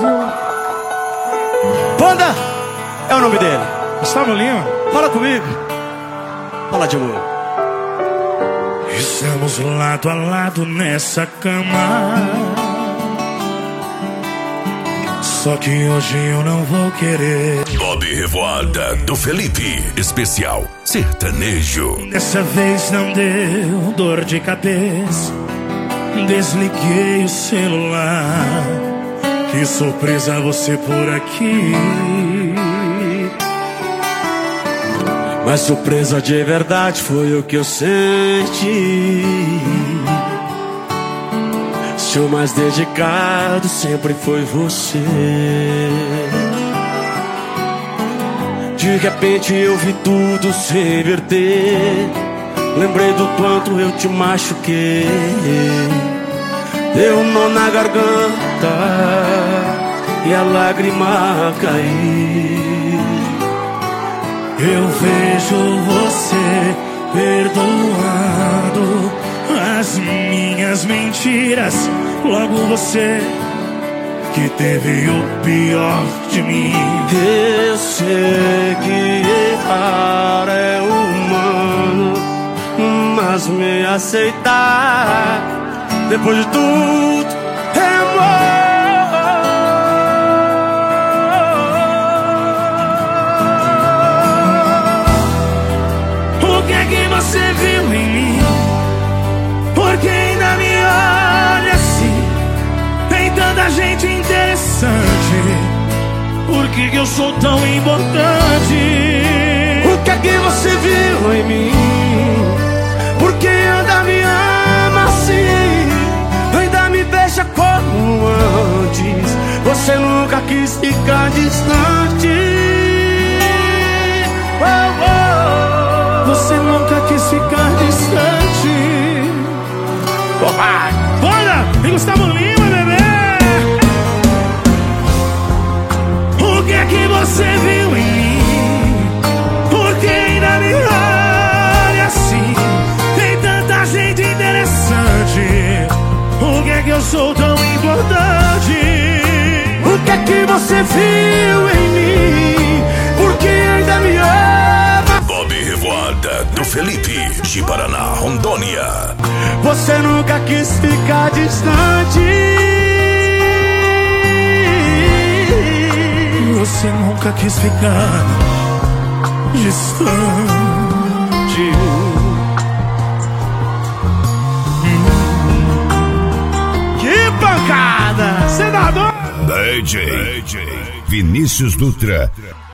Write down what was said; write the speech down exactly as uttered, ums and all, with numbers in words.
Brasil. Panda é o nome dele. Gustavo Lima. Fala comigo. Fala de amor. Estamos lado a lado nessa cama, só que hoje eu não vou querer. Bob Revoada do Felipe, especial sertanejo. Dessa vez não deu dor de cabeça. Desliguei o celular. Que surpresa você por aqui. Mas surpresa de verdade foi o que eu senti. Seu mais dedicado sempre foi você. De repente eu vi tudo se inverter. Lembrei do quanto eu te machuquei. Deu um nó na garganta e a lágrima caiu. Eu vejo você perdoando as minhas mentiras. Logo você que teve o pior de mim. Eu sei que errar é humano, mas me aceitar depois de tudo é amor. O que é que você viu em mim? Porque ainda me olha assim? Tem tanta gente interessante. Por que que eu sou tão importante? O que é que você viu em mim? Porque ainda me ama assim? Ainda me beija como antes? Você nunca quis ficar distante. Oh, oh. Você nunca quis ficar distante. Opa! Bora! E Gustavo Lima, bebê! O que é que você viu em mim? Porque ainda me olha assim? Tem tanta gente interessante. O que é que eu sou tão importante? O que é que você viu em mim? Porque ainda me ama. Bob Revoada do Felipe, de Paraná, Rondônia. Você nunca quis ficar distante. Você nunca quis ficar distante. Que pancada! Senador! D J Vinícius Dutra.